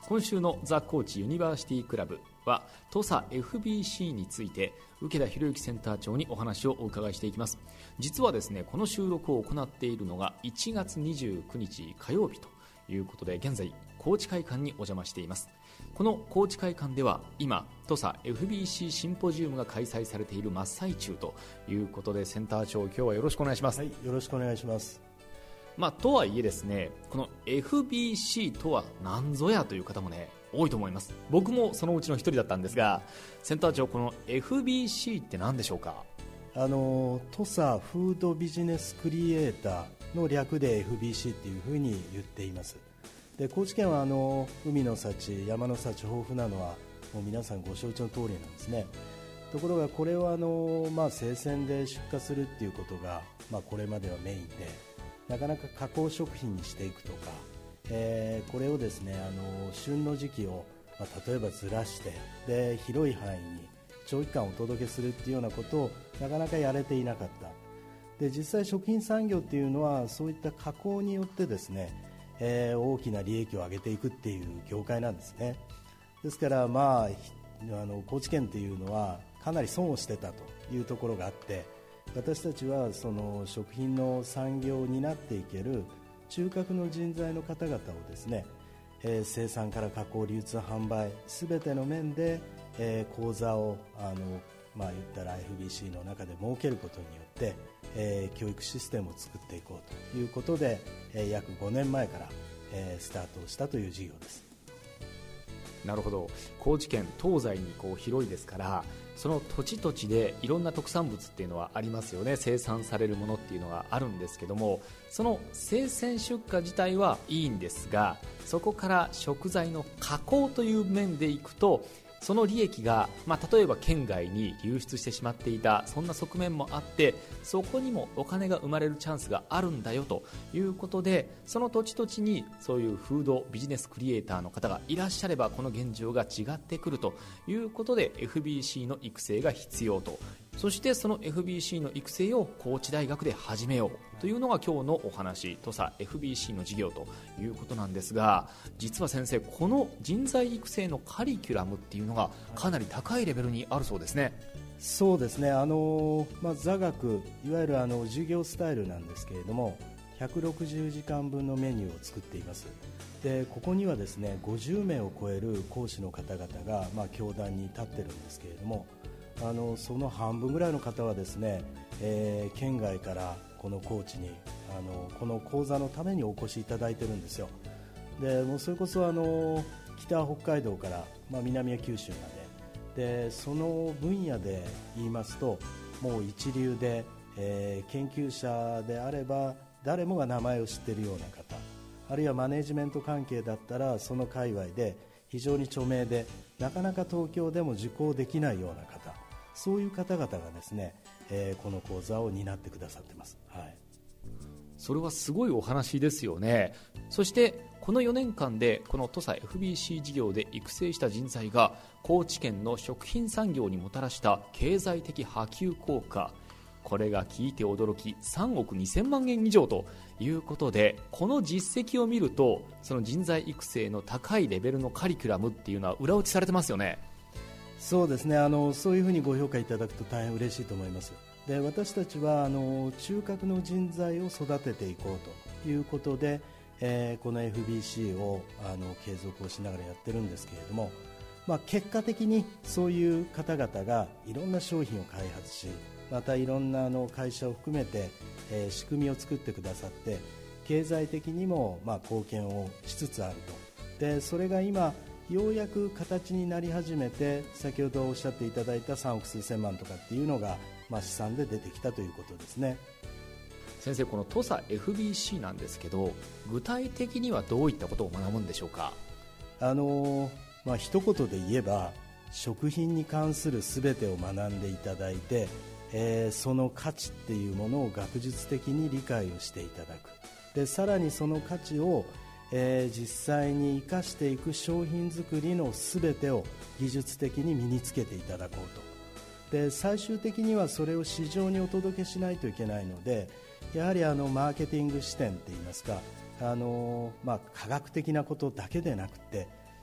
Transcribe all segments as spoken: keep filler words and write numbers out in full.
今週のザ・コーチユニバーシティクラブは土佐 エフビーシー について請田博之センター長にお話をお伺いしていきます。実はですね、この収録を行っているのがいちがつにじゅうくにち火曜日ということで、現在高知会館にお邪魔しています。この高知会館では今土佐 エフビーシー シンポジウムが開催されている真っ最中ということで、センター長、今日はよろしくお願いします。 はい、よろしくお願いします。 まあ、とはいえですね、この エフビーシー とは何ぞやという方もね多いと思います。僕もそのうちの一人だったんですが、センター長、この エフビーシー って何でしょうか？ あの土佐フードビジネスクリエイターの略で エフビーシー っていうふうに言っています。で、高知県はあの海の幸、山の幸豊富なのはもう皆さんご承知の通りなんですね。ところがこれをあの、まあ、生鮮で出荷するっていうことが、まあ、これまではメインで、なかなか加工食品にしていくとか、えー、これをですね、あの旬の時期を、まあ、例えばずらしてで広い範囲に長期間お届けするっていうようなことをなかなかやれていなかった。で、実際食品産業っていうのはそういった加工によってですね、えー、大きな利益を上げていくっていう業界なんですね。ですから、まあ、あの高知県っていうのはかなり損をしてたというところがあって、私たちはその食品の産業を担っていける中核の人材の方々をですね、えー、生産から加工、流通、販売すべての面で、えー、講座をあの、まあ、言ったら エフビーシー の中で設けることによって、えー、教育システムを作っていこうということで、えー、約ごねんまえから、えー、スタートをしたという事業です。 なるほど。高知県東西にこう広いですから、その土地土地でいろんな特産物っていうのはありますよね。生産されるものっていうのがあるんですけども、その生鮮出荷自体はいいんですが、そこから食材の加工という面でいくと、その利益が、まあ、例えば県外に流出してしまっていた、そんな側面もあって、そこにもお金が生まれるチャンスがあるんだよということで、その土地土地にそういうフードビジネスクリエイターの方がいらっしゃれば、この現状が違ってくるということで エフビーシー の育成が必要と。そしてその エフビーシー の育成を高知大学で始めようというのが今日のお話、土佐 エフビーシー の事業ということなんですが、実は先生、この人材育成のカリキュラムっていうのがかなり高いレベルにあるそうですね。 そうですね、あの、まあ、座学、いわゆるあの授業スタイルなんですけれども、ひゃくろくじゅうじかんぶんのメニューを作っています。で、ここにはですね、ごじゅうめいを超える講師の方々が、まあ、教壇に立ってるんですけれども、あのその半分ぐらいの方はですね、えー、県外からこの高知にあのこの講座のためにお越しいただいてるんですよ。で、もうそれこそあの北は北海道から、まあ、南は九州までで、その分野で言いますともう一流で、えー、研究者であれば誰もが名前を知っているような方、あるいはマネジメント関係だったらその界隈で非常に著名でなかなか東京でも受講できないような方、そういう方々がですね、えー、この講座を担ってくださってます。はい、 それはすごいお話ですよね。そしてこのよねんかんでこの土佐 エフビーシー 事業で育成した人材が高知県の食品産業にもたらした経済的波及効果、これが聞いて驚きさんおくにせんまんえん以上ということで、この実績を見るとその人材育成の高いレベルのカリキュラムっていうのは裏打ちされてますよね。 そうですね、あのそういうふうにご評価いただくと大変嬉しいと思います。で、私たちはあの中核の人材を育てていこうということで、えー、この エフビーシー をあの継続をしながらやってるんですけれども、まあ、結果的にそういう方々がいろんな商品を開発し、またいろんなあの会社を含めて、えー、仕組みを作ってくださって経済的にもまあ貢献をしつつあると。で、それが今ようやく形になり始めて、先ほどおっしゃっていただいたさんおくすうせんまんとかっていうのが、まあ、試算で出てきたということですね。 先生、この土佐 エフビーシー なんですけど、具体的にはどういったことを学ぶんでしょうか？ あの、まあ、一言で言えば食品に関するすべてを学んでいただいて、えー、その価値っていうものを学術的に理解をしていただく。で、さらにその価値をえー、実際に生かしていく商品作りのすべてを技術的に身につけていただこうと。で、最終的にはそれを市場にお届けしないといけないので、やはりあのマーケティング視点といいますか、あの、まあ、科学的なことだけでなくて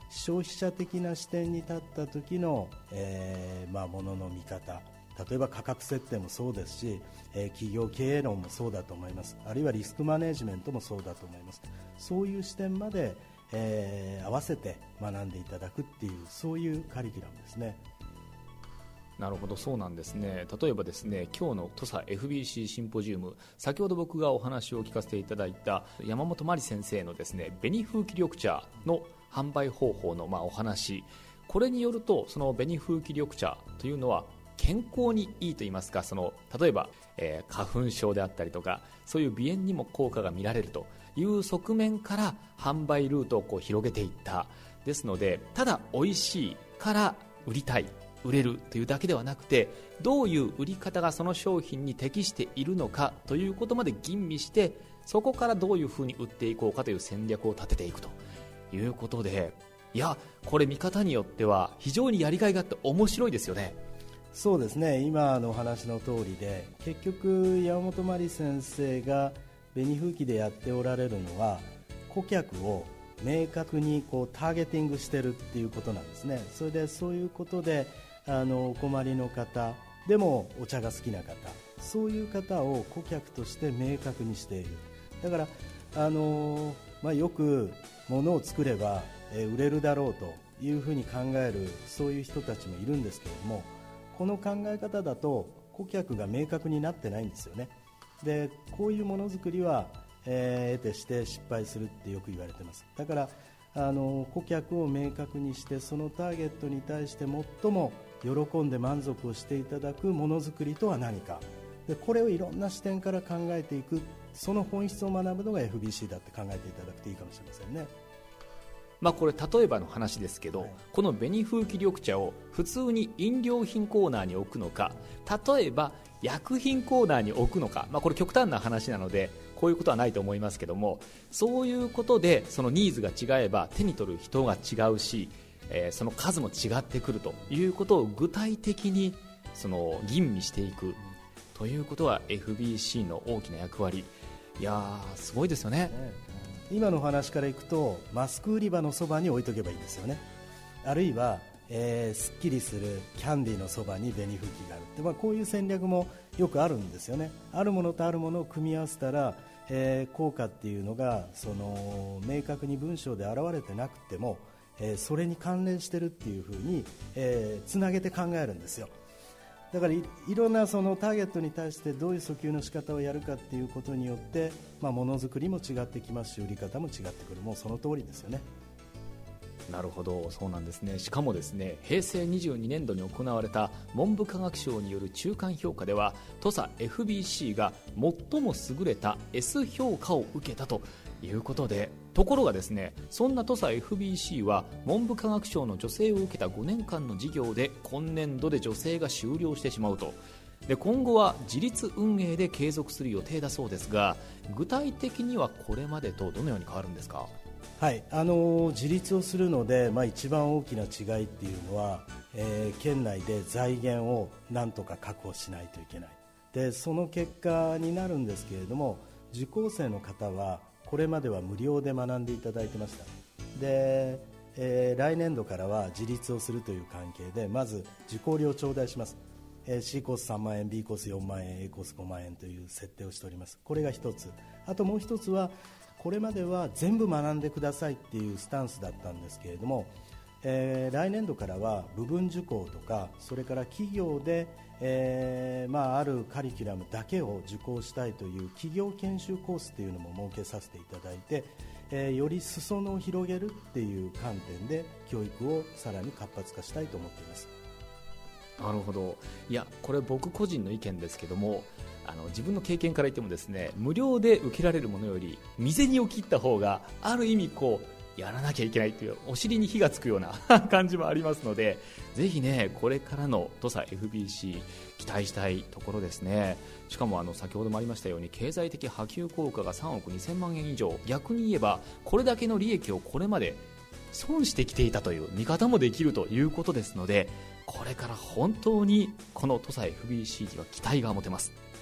消費者的な視点に立った時の、えーまあ、ものの見方、例えば価格設定もそうですし、えー、企業経営論もそうだと思います。あるいはリスクマネジメントもそうだと思います。そういう視点まで、えー、合わせて学んでいただくっていう、そういうカリキュラムですね。 なるほど、そうなんですね。例えばですね、今日の土佐 エフビーシー シンポジウム、先ほど僕がお話を聞かせていただいた山本真理先生のですね、紅風紀緑茶の販売方法のまあお話、これによると、その紅風紀緑茶というのは健康にいいといいますか、その例えば、えー、花粉症であったりとか、そういう鼻炎にも効果が見られるという側面から販売ルートをこう広げていった。ですので、ただ美味しいから売りたい、売れるというだけではなくて、どういう売り方がその商品に適しているのかということまで吟味して、そこからどういうふうに売っていこうかという戦略を立てていくということで、いや、これ見方によっては非常にやりがいがあって面白いですよね。 そうですね、今のお話の通りで、結局山本真理先生が紅風紀でやっておられるのは、顧客を明確にこうターゲティングしてるっていうことなんですね。それでそういうことで、あのお困りの方でもお茶が好きな方、そういう方を顧客として明確にしている。だからあの、まあ、よく物を作れば、えー、売れるだろうというふうに考える、そういう人たちもいるんですけれども、この考え方だと顧客が明確になってないんですよね。でこういうものづくりは、えー、得てして失敗するってよく言われています。だからあの顧客を明確にして、そのターゲットに対して最も喜んで満足をしていただくものづくりとは何か、でこれをいろんな視点から考えていく、その本質を学ぶのが エフビーシー だって考えていただくといいかもしれませんね。 まあ、これ例えばの話ですけど、はい、この紅風紀緑茶を普通に飲料品コーナーに置くのか、例えば薬品コーナーに置くのか、まあ、これ極端な話なのでこういうことはないと思いますけども、そういうことでそのニーズが違えば手に取る人が違うし、えー、その数も違ってくるということを具体的にその吟味していくということは エフビーシー の大きな役割。いやー、すごいですよね。 今の話からいくと、マスク売り場のそばに置いとけばいいんですよね。あるいは、えー、すっきりするキャンディーのそばに紅吹きがあるって、まあ、こういう戦略もよくあるんですよね。あるものとあるものを組み合わせたら、えー、効果っていうのがその明確に文章で表れてなくても、えー、それに関連してるっていうふうに、えー、つなげて考えるんですよ。だから い, いろんなそのターゲットに対してどういう訴求の仕方をやるかっていうことによって、まあ、ものづくりも違ってきますし、売り方も違ってくる。もうその通りですよね。 なるほど、そうなんですね。しかもですね、平成にじゅうにねんどに行われた文部科学省による中間評価では、土佐 エフビーシー が最も優れた エス 評価を受けたということで、ところがですね、そんな土佐 エフビーシー は文部科学省の助成を受けたごねんかんの事業で今年度で助成が終了してしまうと。で今後は自立運営で継続する予定だそうですが、具体的にはこれまでとどのように変わるんですか？ はい、あの自立をするので、まあ、一番大きな違いっていうのは、えー、県内で財源をなんとか確保しないといけない。でその結果になるんですけれども、受講生の方はこれまでは無料で学んでいただいてました。で、えー、来年度からは自立をするという関係で、まず受講料を頂戴します。えー、C コースさんまんえん、B コースよんまんえん、A コースごまんえんという設定をしております。これが一つ。あともう一つは、これまでは全部学んでくださいっていうスタンスだったんですけれども、えー、来年度からは部分受講とか、それから企業で、えーまあ、あるカリキュラムだけを受講したいという企業研修コースというのも設けさせていただいて、えー、より裾野を広げるっていう観点で教育をさらに活発化したいと思っています。 なるほど。いや、これ僕個人の意見ですけども、あの自分の経験から言ってもですね、無料で受けられるものより未然を切った方がある意味こうやらなきゃいけないというお尻に火がつくような感じもありますので、ぜひね、これからの土佐 エフビーシー 期待したいところですね。しかもあの先ほどもありましたように、経済的波及効果がさんおくにせんまんえん以上、逆に言えばこれだけの利益をこれまで損してきていたという見方もできるということですので、これから本当にこの土佐 エフビーシー には期待が持てます。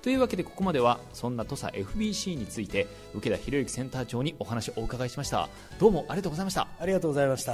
というわけでここまではそんな土佐 エフビーシー について受田博之センター長にお話をお伺いしました。どうもありがとうございました。 ありがとうございました。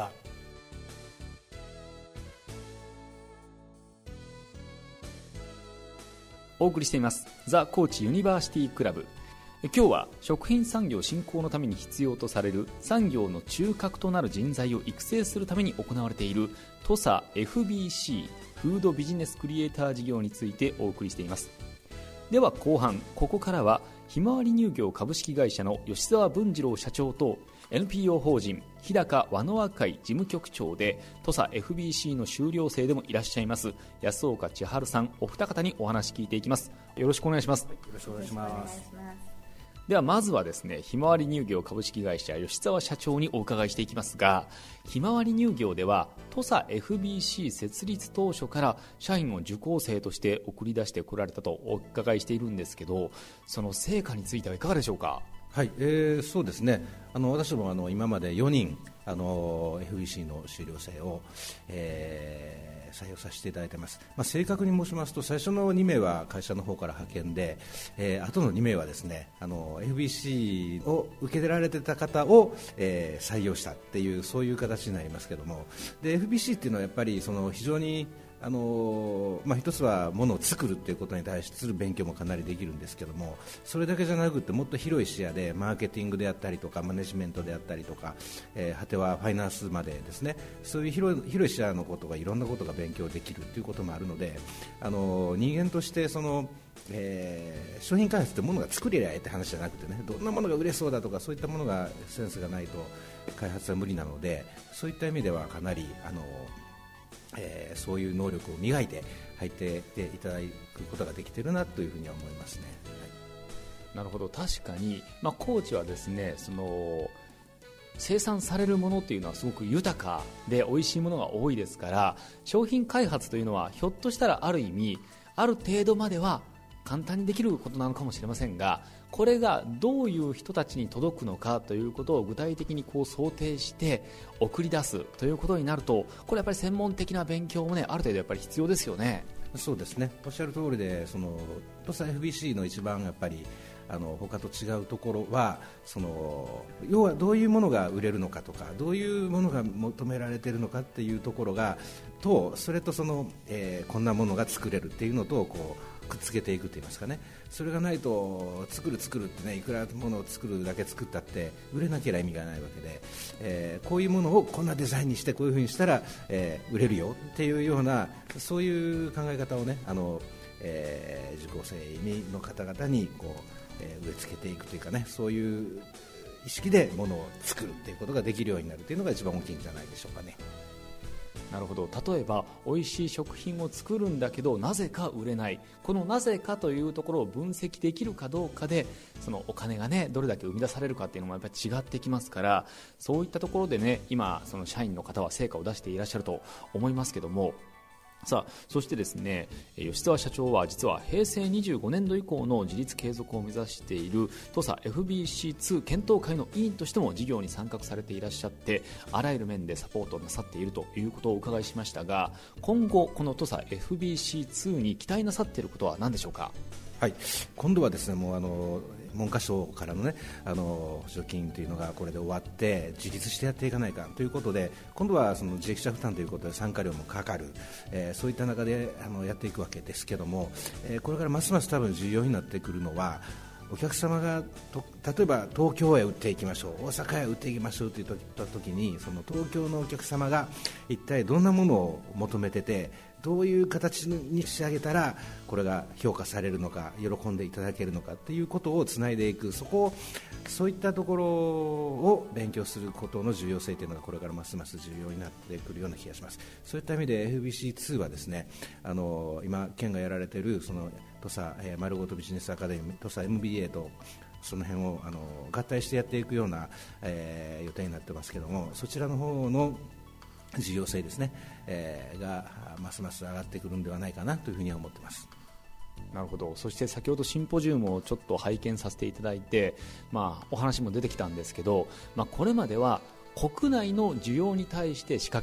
お送りしていますザ・高知ユニバーシティクラブ。今日は食品産業振興のために必要とされる産業の中核となる人材を育成するために行われている土佐 エフビーシー フードビジネスクリエイター事業についてお送りしています。では後半、ここからはひまわり乳業株式会社の吉澤文次郎社長と エヌピーオー 法人日高和ノ和会事務局長で土佐 エフビーシー の修了生でもいらっしゃいます安岡千春さん、お二方にお話聞いていきます。よろしくお願いします。 よろしくお願いします。 ではまずはですね、ひまわり乳業株式会社吉澤社長にお伺いしていきますが、ひまわり乳業では土佐 エフビーシー 設立当初から社員を受講生として送り出してこられたとお伺いしているんですけど、その成果についてはいかがでしょうか。 はい、えー、そうですね、あの私もあの今までよにんあの エフビーシー の修了生を、えー、採用させていただいています。まあ、正確に申しますと最初のにめいは会社の方から派遣で、えー、あとのにめいはですね、あの エフビーシー を受けられていた方を、えー、採用したっていうそういう形になりますけども、で エフビーシー っていうのはやっぱりその非常にあのまあ、一つはものを作るということに対する勉強もかなりできるんですけども、それだけじゃなくてもっと広い視野でマーケティングであったりとかマネジメントであったりとか、えー、果てはファイナンスまでですね、そういう広い、広い視野のことがいろんなことが勉強できるということもあるので、あの人間としてそのえー、商品開発ってものが作れりゃえって話じゃなくてね、どんなものが売れそうだとかそういったものがセンスがないと開発は無理なので、そういった意味ではかなりあのえー、そういう能力を磨いて入っていただくことができているなというふうには思いますね。 はい、なるほど。確かに、まあ、高知はですね、その生産されるものというのはすごく豊かで美味しいものが多いですから、商品開発というのはひょっとしたらある意味ある程度までは簡単にできることなのかもしれませんが、これがどういう人たちに届くのかということを具体的にこう想定して送り出すということになると、これやっぱり専門的な勉強もね、ある程度やっぱり必要ですよね。 そうですね、おっしゃる通りで、その土佐 エフビーシー の一番やっぱりあの他と違うところは、その要はどういうものが売れるのかとか、どういうものが求められているのかっていうところがと、それとその、えー、こんなものが作れるっていうのとこうくっつけていくといいますかね、それがないと作る作るってね、いくらものを作るだけ作ったって売れなければ意味がないわけで、えー、こういうものをこんなデザインにしてこういうふうにしたら、えー、売れるよっていうような、そういう考え方をね、あの、えー、受講生の方々にこう、えー、植え付けていくというかね、そういう意識でものを作るっていうことができるようになるというのが一番大きいんじゃないでしょうかね。 なるほど。例えば美味しい食品を作るんだけどなぜか売れない、このなぜかというところを分析できるかどうかで、そのお金がねどれだけ生み出されるかっていうのもやっぱり違ってきますから、そういったところでね、今その社員の方は成果を出していらっしゃると思いますけども、さあそしてですね、吉澤社長は実は平成にじゅうごねんど以降の自立継続を目指している土佐 エフビーシーツー 検討会の委員としても事業に参画されていらっしゃって、あらゆる面でサポートなさっているということをお伺いしましたが、今後この土佐 エフビーシーツー に期待なさっていることは何でしょうか。 はい、今度はですね、もうあの文科省からのね、あの補助金というのがこれで終わって自立してやっていかないかということで、今度はその自益者負担ということで参加料もかかる、えー、そういった中であのやっていくわけですけども、えー、これからますます多分重要になってくるのは、お客様がと例えば東京へ売っていきましょう、大阪へ売っていきましょうといった時に、その東京のお客様が一体どんなものを求めてて、どういう形に仕上げたらこれが評価されるのか、喜んでいただけるのかということをつないでいく、そこをそういったところを勉強することの重要性というのがこれからますます重要になってくるような気がします。そういった意味で エフビーシーツー はですね、あの今県がやられているその土佐、えー、丸ごとビジネスアカデミー、土佐 エムビーエー とその辺をあの合体してやっていくような、えー、予定になってますけども、そちらの方の重要性ですね、えー、がますます上がってくるんではないかなというふうには思っています。 なるほど。そして先ほどシンポジウムをちょっと拝見させていただいて、まあ、お話も出てきたんですけど、まあ、これまでは国内の需要に対して仕掛ける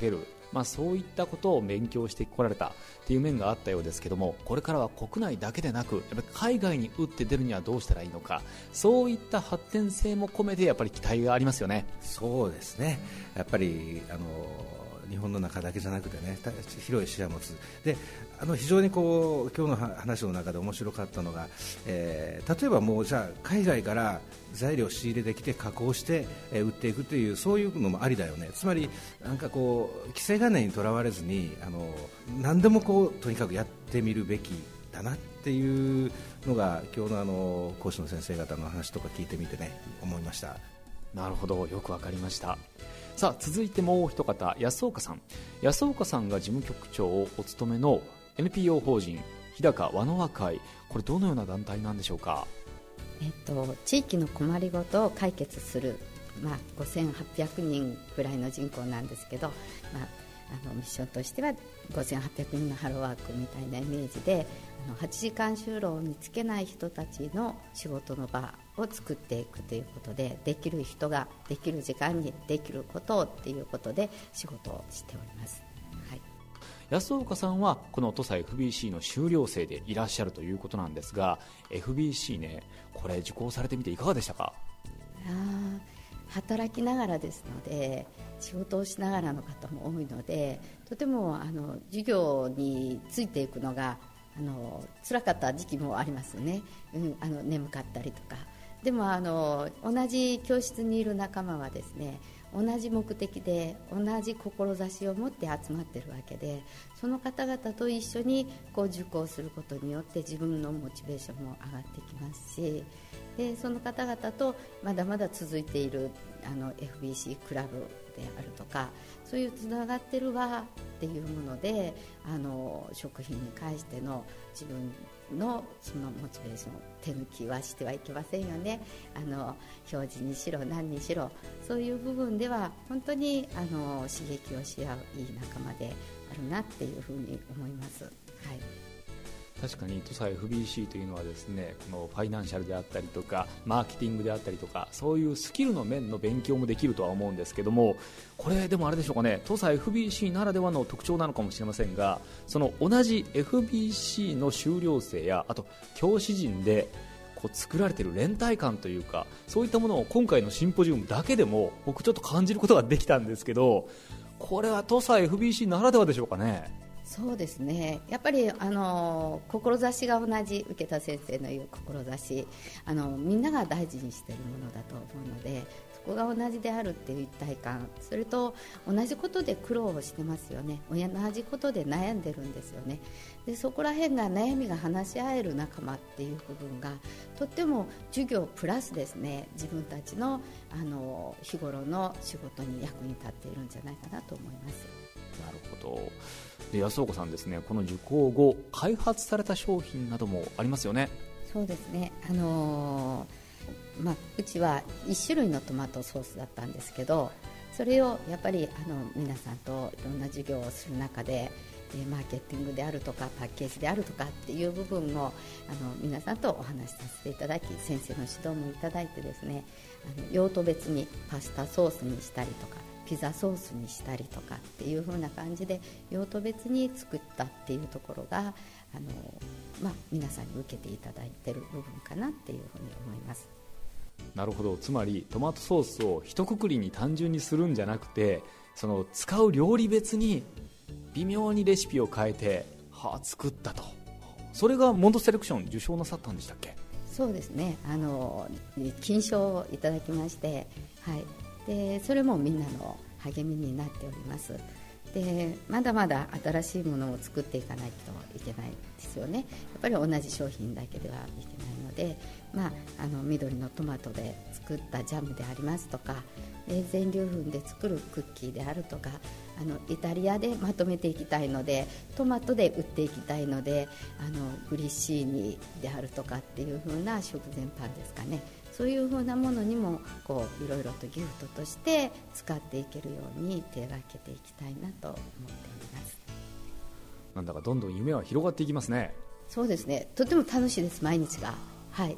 まあ、そういったことを勉強してこられたっていう面があったようですけども、これからは国内だけでなくやっぱり海外に打って出るにはどうしたらいいのか、そういった発展性も込めてやっぱり期待がありますよね。 そうですね、やっぱりあの日本の中だけじゃなくてね、広い視野を持つ。で、あの非常にこう今日の話の中で面白かったのが、えー、例えばもうじゃあ海外から材料を仕入れてきて加工して、えー、売っていくという、そういうのもありだよね。つまりなんかこう既成概念にとらわれずに、あの何でもこうとにかくやってみるべきだなっていうのが今日のあの講師の先生方の話とか聞いてみてね、思いました。 なるほど、よくわかりました。さあ続いてもう一方、安岡さん。安岡さんが事務局長をお務めの エヌピーオー 法人日高和の和会、これどのような団体なんでしょうか。 えっと、地域の困りごとを解決する、まあ、ごせんはっぴゃくにんぐらいの人口なんですけど、まあ、あのミッションとしてはごせんはっぴゃくにんのハローワークみたいなイメージで、あのはちじかん就労を見つけない人たちの仕事の場を作っていくということで、できる人ができる時間にできることをっていうことで仕事をしております。はい、 安岡さんはこの土佐 エフビーシー の修了生でいらっしゃるということなんですが、 エフビーシー ね、これ受講されてみていかがでしたか。 あ働きながらですので、仕事をしながらの方も多いので、とてもあの授業についていくのがあの辛かった時期もありますね、うん、あの眠かったりとか。でもあの同じ教室にいる仲間はですね、同じ目的で同じ志を持って集まっているわけで、その方々と一緒にこう受講することによって自分のモチベーションも上がってきますし、でその方々とまだまだ続いているあの エフビーシー クラブであるとか、そういうつながってる輪っていうもので、あの食品に関しての自分のそのモチベーションを手抜きはしてはいけませんよね。あの表示にしろ何にしろ、そういう部分では本当にあの刺激をし合ういい仲間であるなっていうふうに思います。はい、 確かに土佐 エフビーシー というのはですね、このファイナンシャルであったりとかマーケティングであったりとか、そういうスキルの面の勉強もできるとは思うんですけども、これでもあれでしょうかね、土佐 エフビーシー ならではの特徴なのかもしれませんが、その同じ エフビーシー の修了生やあと教師陣でこう作られている連帯感というか、そういったものを今回のシンポジウムだけでも僕ちょっと感じることができたんですけど、これは土佐 エフビーシー ならではでしょうかね。 そうですね、やっぱりあの志が同じ、受田先生の言う志、あのみんなが大事にしているものだと思うので、そこが同じであるっていう一体感、それと同じことで苦労をしてますよね。同じことで悩んでるんですよね。でそこら辺が悩みが話し合える仲間っていう部分がとっても授業プラスですね、自分たちの、あの日頃の仕事に役に立っているんじゃないかなと思います。 なるほど。で安岡さんですね、この受講後開発された商品などもありますよね。 そうですね、あのーまあ、うちはいち種類のトマトソースだったんですけど、それをやっぱりあの皆さんといろんな授業をする中で、マーケティングであるとかパッケージであるとかっていう部分をあの皆さんとお話しさせていただき、先生の指導もいただいてですね、あの用途別にパスタソースにしたりとかピザソースにしたりとかっていう風な感じで用途別に作ったっていうところがあの、まあ、皆さんに受けていただいている部分かなっていうふうに思います。 なるほど。つまりトマトソースを一括りに単純にするんじゃなくて、その使う料理別に微妙にレシピを変えて、はあ、作ったと。それがモンドセレクション受賞なさったんでしたっけ。 そうですね、あの金賞をいただきまして、はい、でそれもみんなの励みになっております。でまだまだ新しいものを作っていかないといけないですよね。やっぱり同じ商品だけではいけないので、まあ、あの緑のトマトで作ったジャムでありますとか、で全粒粉で作るクッキーであるとか、あのイタリアでまとめていきたいのでトマトで売っていきたいので、あのグリッシーニであるとかっていう風な食前パンですかね、そういう風なものにもこういろいろとギフトとして使っていけるように手がけていきたいなと思っております。 なんだかどんどん夢は広がっていきますね。 そうですね、とても楽しいです、毎日が。はい。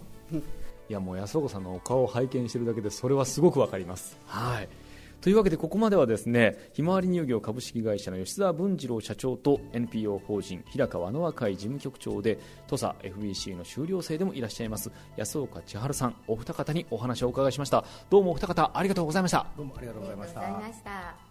いやもう安岡さんのお顔を拝見しているだけでそれはすごくわかります。はい。 というわけでここまではですね、ひまわり乳業株式会社の吉澤文次郎社長と エヌピーオー 法人平川野和会事務局長で土佐 エフビーシー の修了生でもいらっしゃいます安岡千春さん、お二方にお話をお伺いしました。どうもお二方ありがとうございました。 どうもありがとうございました。 ありがとうございました。